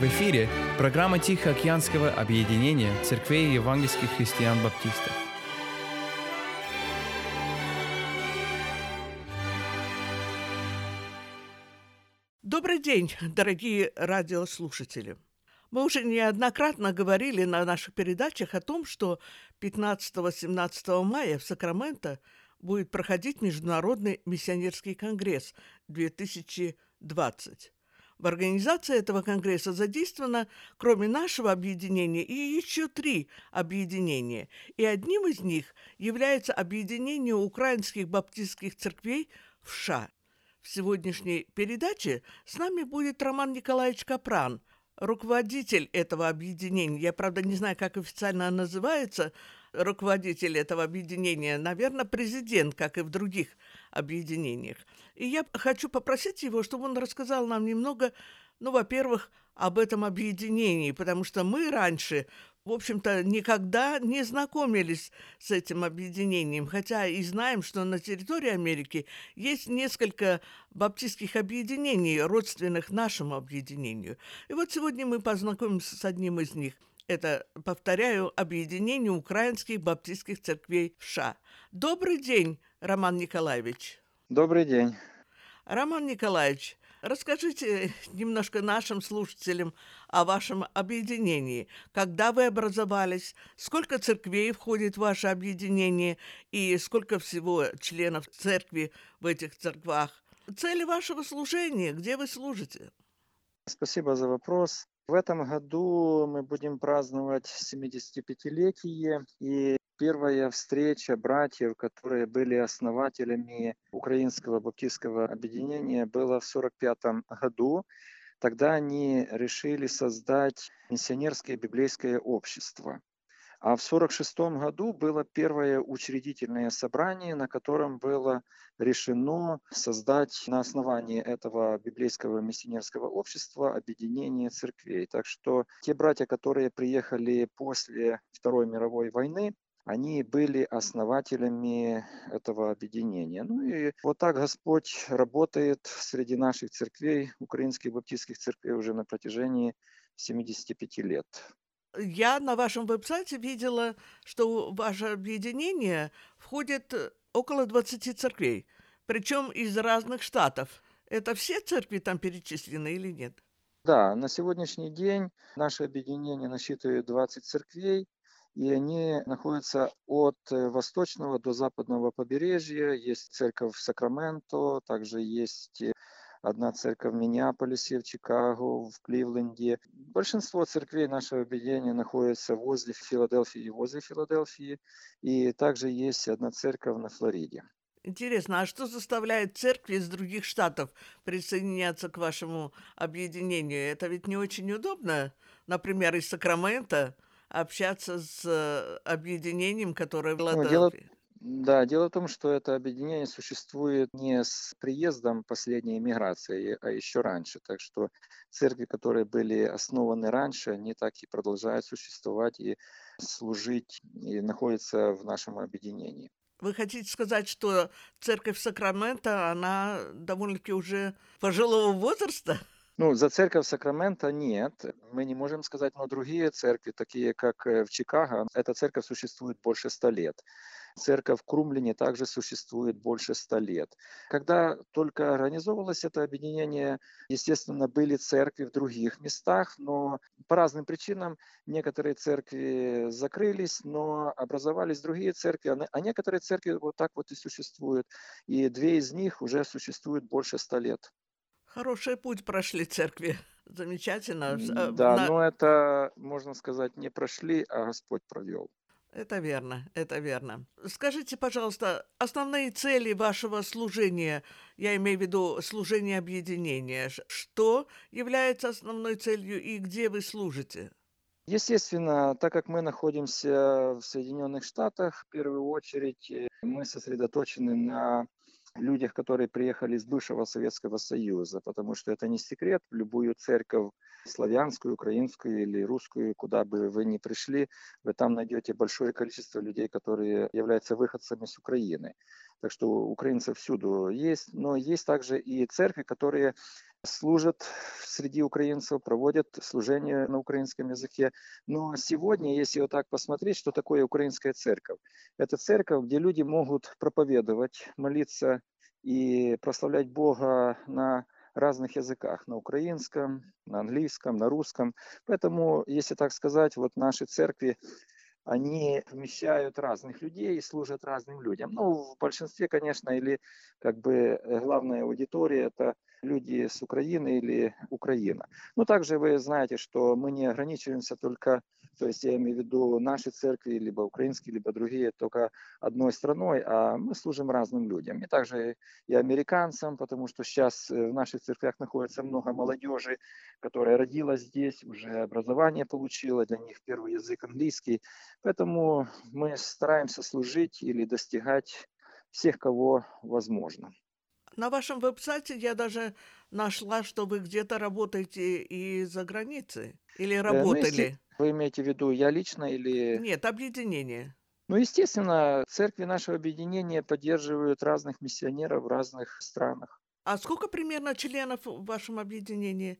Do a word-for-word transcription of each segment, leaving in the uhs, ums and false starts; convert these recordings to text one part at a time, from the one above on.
В эфире программа Тихоокеанского объединения церквей евангельских христиан-баптистов. Добрый день, дорогие радиослушатели. Мы уже неоднократно говорили на наших передачах о том, что пятнадцатого-семнадцатого мая в Сакраменто будет проходить Международный миссионерский конгресс две тысячи двадцать. В организации этого конгресса задействовано, кроме нашего объединения, и еще три объединения. И одним из них является объединение украинских баптистских церквей в США. В сегодняшней передаче с нами будет Роман Николаевич Капран, руководитель этого объединения. Я, правда, не знаю, как официально оно называется, руководитель этого объединения, наверное, президент, как и в других объединениях. И я хочу попросить его, чтобы он рассказал нам немного, ну, во-первых, об этом объединении, потому что мы раньше, в общем-то, никогда не знакомились с этим объединением, хотя и знаем, что на территории Америки есть несколько баптистских объединений, родственных нашему объединению. И вот сегодня мы познакомимся с одним из них. Это, повторяю, объединение украинских баптистских церквей в США. Добрый день, Роман Николаевич. Добрый день. Роман Николаевич, расскажите немножко нашим слушателям о вашем объединении. Когда вы образовались, сколько церквей входит в ваше объединение и сколько всего членов церкви в этих церквах? Цели вашего служения, где вы служите? Спасибо за вопрос. В этом году мы будем праздновать семидесятипятилетие, и первая встреча братьев, которые были основателями Украинского баптистского объединения, была в сорок пятом году. Тогда они решили создать миссионерское библейское общество. А в сорок шестом году было первое учредительное собрание, на котором было решено создать на основании этого библейского миссионерского общества объединение церквей. Так что те братья, которые приехали после Второй мировой войны, они были основателями этого объединения. Ну и вот так Господь работает среди наших церквей, украинских баптистских церквей, уже на протяжении семидесяти пяти лет. Я на вашем веб-сайте видела, что в ваше объединение входит около двадцати церквей, причем из разных штатов. Это все церкви там перечислены или нет? Да, на сегодняшний день наше объединение насчитывает двадцать церквей, и они находятся от восточного до западного побережья. Есть церковь в Сакраменто, также есть одна церковь в Миннеаполисе, в Чикаго, в Кливленде. Большинство церквей нашего объединения находятся возле Филадельфии и возле Филадельфии. И также есть одна церковь на Флориде. Интересно, а что заставляет церкви из других штатов присоединяться к вашему объединению? Это ведь не очень удобно, например, из Сакрамента общаться с объединением, которое в Филадельфии. Да, дело в том, что это объединение существует не с приездом последней миграции, а еще раньше. Так что церкви, которые были основаны раньше, они так и продолжают существовать и служить, и находятся в нашем объединении. Вы хотите сказать, что церковь Сакраменто, она довольно-таки уже пожилого возраста? Ну, за церковь Сакрамента нет. Мы не можем сказать, но другие церкви, такие как в Чикаго, эта церковь существует больше ста лет. Церковь в Крумлине также существует больше ста лет. Когда только организовывалось это объединение, естественно, были церкви в других местах, но по разным причинам некоторые церкви закрылись, но образовались другие церкви, а некоторые церкви вот так вот и существуют. И две из них уже существуют больше ста лет. Хороший путь прошли церкви. Замечательно. Да, но это, можно сказать, не прошли, а Господь провел. Это верно, это верно. Скажите, пожалуйста, основные цели вашего служения, я имею в виду служение объединения, что является основной целью и где вы служите? Естественно, так как мы находимся в Соединенных Штатах, в первую очередь мы сосредоточены на людях, которые приехали из бывшего Советского Союза, потому что это не секрет, в любую церковь, славянскую, украинскую или русскую, куда бы вы ни пришли, вы там найдете большое количество людей, которые являются выходцами с Украины. Так что украинцев всюду есть, но есть также и церкви, которые служат среди украинцев, проводят служение на украинском языке. Но сегодня, если вот так посмотреть, что такое украинская церковь? Это церковь, где люди могут проповедовать, молиться и прославлять Бога на разных языках, на украинском, на английском, на русском. Поэтому, если так сказать, вот наши церкви, они вмещают разных людей и служат разным людям. Ну, в большинстве, конечно, или как бы главная аудитория – это люди с Украины или Украина. Но также вы знаете, что мы не ограничиваемся только, то есть я имею в виду наши церкви, либо украинские, либо другие, только одной страной, а мы служим разным людям. И также и американцам, потому что сейчас в наших церквях находится много молодежи, которая родилась здесь, уже образование получила, для них первый язык английский. Поэтому мы стараемся служить или достигать всех, кого возможно. На вашем веб-сайте я даже нашла, что вы где-то работаете и за границей. Или Э, Ну, если работали. вы имеете в виду я лично или... Нет, объединение. Ну, естественно, церкви нашего объединения поддерживают разных миссионеров в разных странах. А сколько примерно членов в вашем объединении?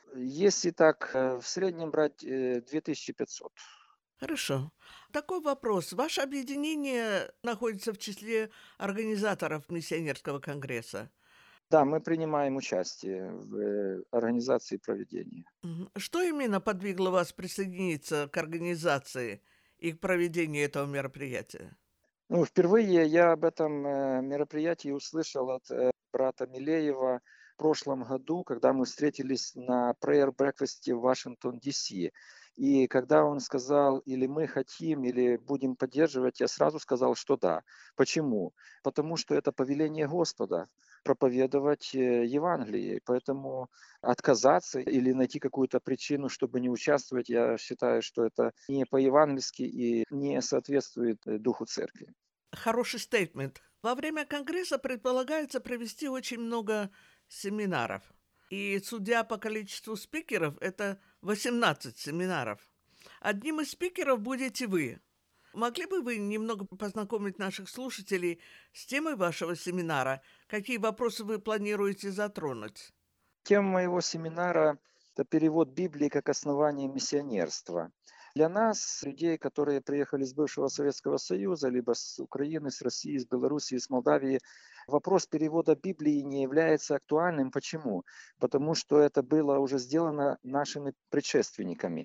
Если так э, в среднем брать э, две тысячи пятьсот. Хорошо. Такой вопрос. Ваше объединение находится в числе организаторов миссионерского конгресса. Да, мы принимаем участие в э, организации проведения. Мгм. Что именно подвигло вас присоединиться к организации и к проведению этого мероприятия? Ну, впервые я об этом э, мероприятии услышал от э, брата Милеева в прошлом году, когда мы встретились на prayer breakfast в Вашингтон, Ди Си. И когда он сказал, или мы хотим, или будем поддерживать, я сразу сказал, что да. Почему? Потому что это повеление Господа проповедовать э, Евангелие. Поэтому отказаться или найти какую-то причину, чтобы не участвовать, я считаю, что это не по-евангельски и не соответствует э, духу церкви. Хороший стейтмент. Во время конгресса предполагается провести очень много семинаров. И судя по количеству спикеров, это восемнадцать семинаров. Одним из спикеров будете вы. Могли бы вы немного познакомить наших слушателей с темой вашего семинара? Какие вопросы вы планируете затронуть? Тема моего семинара – это перевод Библии как основание миссионерства. Для нас, людей, которые приехали с бывшего Советского Союза, либо с Украины, с России, с Белоруссии, с Молдавии, вопрос перевода Библии не является актуальным. Почему? Потому что это было уже сделано нашими предшественниками.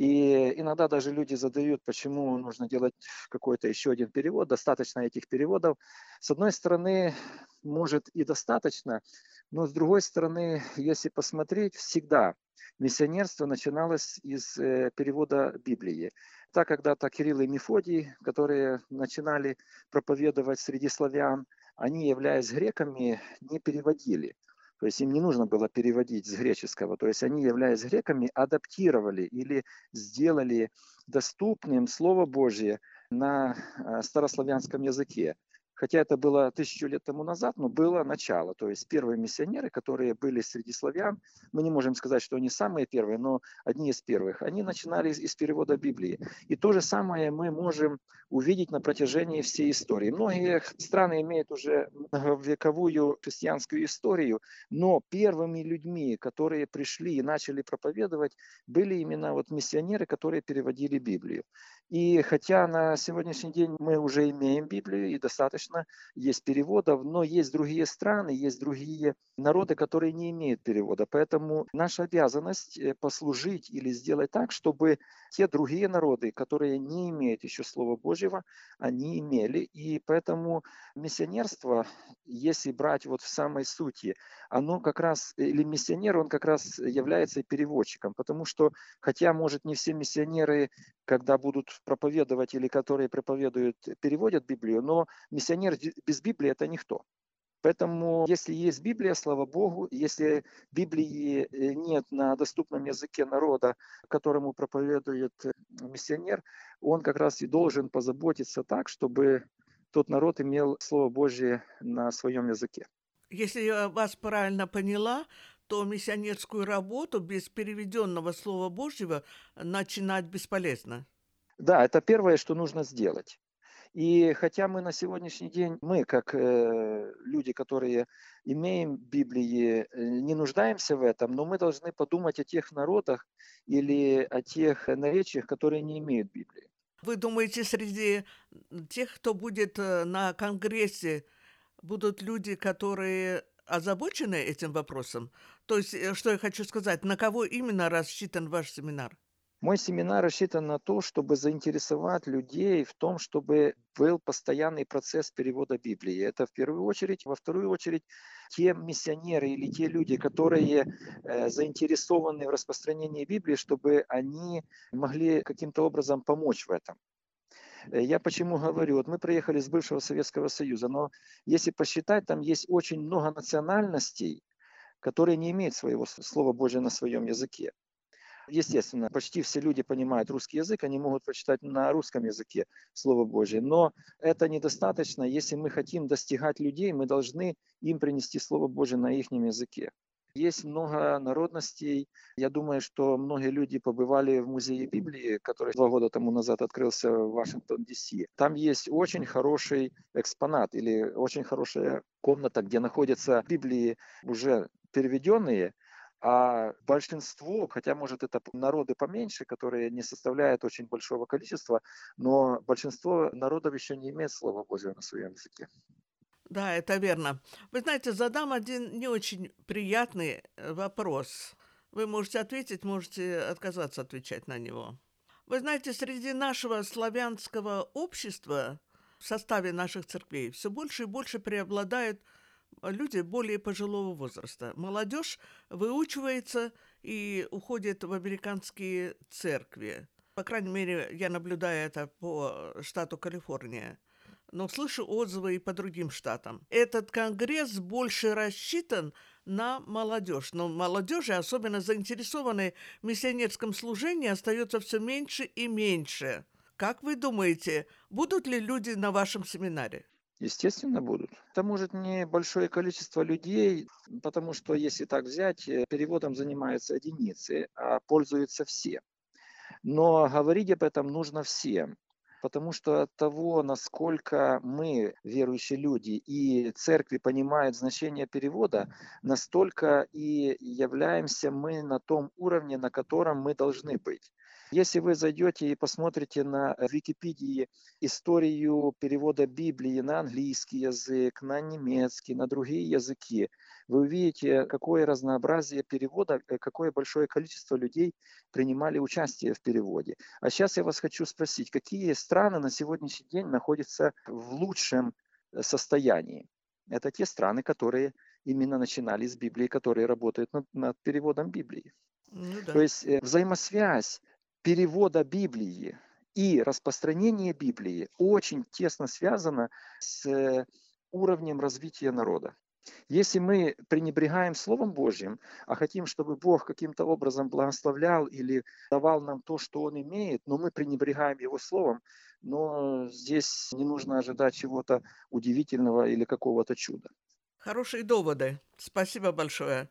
И иногда даже люди задают, почему нужно делать какой-то еще один перевод, достаточно этих переводов. С одной стороны, может и достаточно, но с другой стороны, если посмотреть, всегда миссионерство начиналось из э, перевода Библии. Так когда-то Кирилл и Мефодий, которые начинали проповедовать среди славян, они, являясь греками, не переводили. То есть им не нужно было переводить с греческого. То есть они, являясь греками, адаптировали или сделали доступным Слово Божье на э, старославянском языке. Хотя это было тысячу лет тому назад, но было начало. То есть первые миссионеры, которые были среди славян, мы не можем сказать, что они самые первые, но одни из первых, они начинали из, из перевода Библии. И то же самое мы можем увидеть на протяжении всей истории. Многие страны имеют уже многовековую христианскую историю, но первыми людьми, которые пришли и начали проповедовать, были именно вот миссионеры, которые переводили Библию. И хотя на сегодняшний день мы уже имеем Библию и достаточно есть переводов, но есть другие страны, есть другие народы, которые не имеют перевода. Поэтому наша обязанность послужить или сделать так, чтобы те другие народы, которые не имеют еще Слова Божьего, они имели. И поэтому миссионерство, если брать вот в самой сути, оно как раз, или миссионер, он как раз является переводчиком, потому что, хотя, может, не все миссионеры, когда будут проповедовать или которые проповедуют, переводят Библию, но миссионер без Библии – это никто. Поэтому, если есть Библия, слава Богу, если Библии нет на доступном языке народа, которому проповедует миссионер, он как раз и должен позаботиться так, чтобы тот народ имел Слово Божье на своем языке. Если я вас правильно поняла, то миссионерскую работу без переведенного Слова Божьего начинать бесполезно. Да, это первое, что нужно сделать. И хотя мы на сегодняшний день, мы как э, люди, которые имеем Библии, э, не нуждаемся в этом, но мы должны подумать о тех народах или о тех наречиях, которые не имеют Библии. Вы думаете, среди тех, кто будет э, на Конгрессе, будут люди, которые озабочены этим вопросом? То есть, э, что я хочу сказать, на кого именно рассчитан ваш семинар? Мой семинар рассчитан на то, чтобы заинтересовать людей в том, чтобы был постоянный процесс перевода Библии. Это в первую очередь. Во вторую очередь, те миссионеры или те люди, которые э, заинтересованы в распространении Библии, чтобы они могли каким-то образом помочь в этом. Я почему говорю? Вот мы приехали с бывшего Советского Союза, но если посчитать, там есть очень много национальностей, которые не имеют своего Слова Божьего на своем языке. Естественно, почти все люди понимают русский язык, они могут прочитать на русском языке Слово Божье, но это недостаточно. Если мы хотим достигать людей, мы должны им принести Слово Божье на их языке. Есть много народностей. Я думаю, что многие люди побывали в музее Библии, который два года тому назад открылся в Вашингтон-Ди Си. Там есть очень хороший экспонат или очень хорошая комната, где находятся Библии уже переведенные, а большинство, хотя, может, это народы поменьше, которые не составляют очень большого количества, но большинство народов еще не имеет Слова Божьего на своем языке. Да, это верно. Вы знаете, задам один не очень приятный вопрос. Вы можете ответить, можете отказаться отвечать на него. Вы знаете, среди нашего славянского общества в составе наших церквей все больше и больше преобладают люди более пожилого возраста. Молодежь выучивается и уходит в американские церкви. По крайней мере, я наблюдаю это по штату Калифорния. Но слышу отзывы и по другим штатам. Этот конгресс больше рассчитан на молодежь. Но молодежи, особенно заинтересованные в миссионерском служении, остается все меньше и меньше. Как вы думаете, будут ли люди на вашем семинаре? Естественно, будут. Это может не большое количество людей, потому что, если так взять, переводом занимаются единицы, а пользуются все. Но говорить об этом нужно всем, потому что от того, насколько мы, верующие люди, и церкви понимают значение перевода, настолько и являемся мы на том уровне, на котором мы должны быть. Если вы зайдете и посмотрите на Википедии историю перевода Библии на английский язык, на немецкий, на другие языки, вы увидите, какое разнообразие перевода, какое большое количество людей принимали участие в переводе. А сейчас я вас хочу спросить, какие страны на сегодняшний день находятся в лучшем состоянии? Это те страны, которые именно начинали с Библии, которые работают над, над переводом Библии. Ну, да. То есть э, взаимосвязь перевода Библии и распространения Библии очень тесно связана с уровнем развития народа. Если мы пренебрегаем Словом Божьим, а хотим, чтобы Бог каким-то образом благословлял или давал нам то, что Он имеет, но мы пренебрегаем Его Словом, но здесь не нужно ожидать чего-то удивительного или какого-то чуда. Хорошие доводы. Спасибо большое.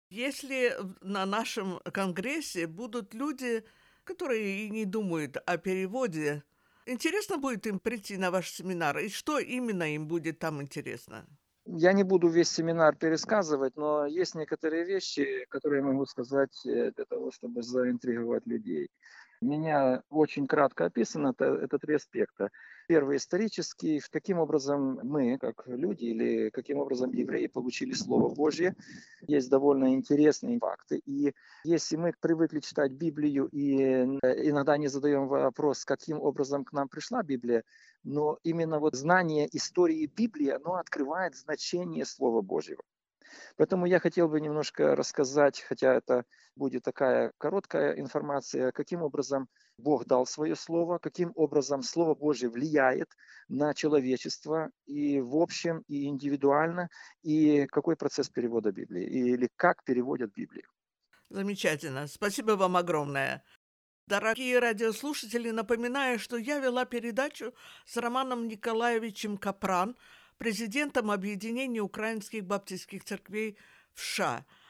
Если на нашем конгрессе будут люди, которые и не думают о переводе, интересно будет им прийти на ваш семинар, и что именно им будет там интересно? Я не буду весь семинар пересказывать, но есть некоторые вещи, которые я могу сказать для того, чтобы заинтриговать людей. У меня очень кратко описано это, это три аспекта. Первый исторический, каким образом мы, как люди, или каким образом евреи получили Слово Божье. Есть довольно интересные факты. И если мы привыкли читать Библию и иногда не задаем вопрос, каким образом к нам пришла Библия, но именно вот знание истории Библии, оно открывает значение Слова Божьего. Поэтому я хотел бы немножко рассказать, хотя это будет такая короткая информация, каким образом Бог дал свое слово, каким образом Слово Божье влияет на человечество и в общем, и индивидуально, и какой процесс перевода Библии, или как переводят Библию. Замечательно. Спасибо вам огромное. Дорогие радиослушатели, напоминаю, что я вела передачу с Романом Николаевичем Капран, президентом Объединения украинских баптистских церквей в США.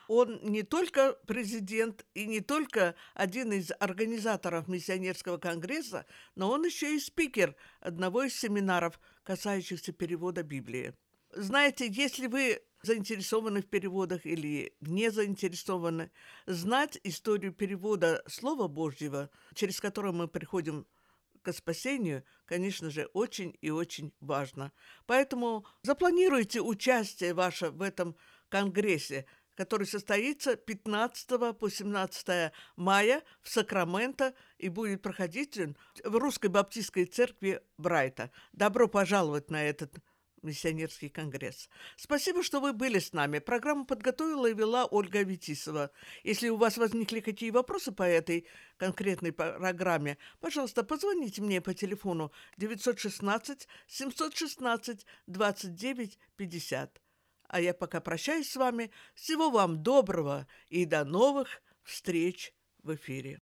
Он не только президент и не только один из организаторов миссионерского конгресса, но он еще и спикер одного из семинаров, касающихся перевода Библии. Знаете, если вы заинтересованы в переводах или не заинтересованы, знать историю перевода Слова Божьего, через которое мы приходим к спасению, конечно же, очень и очень важно. Поэтому запланируйте участие ваше в этом конгрессе, который состоится пятнадцатого по семнадцатое мая в Сакраменто и будет проходить в Русской Баптистской церкви Брайта. Добро пожаловать на этот миссионерский конгресс. Спасибо, что вы были с нами. Программу подготовила и вела Ольга Аветисова. Если у вас возникли какие вопросы по этой конкретной программе, пожалуйста, позвоните мне по телефону девятьсот шестнадцать семьсот шестнадцать двадцать девять пятьдесят. А я пока прощаюсь с вами. Всего вам доброго и до новых встреч в эфире.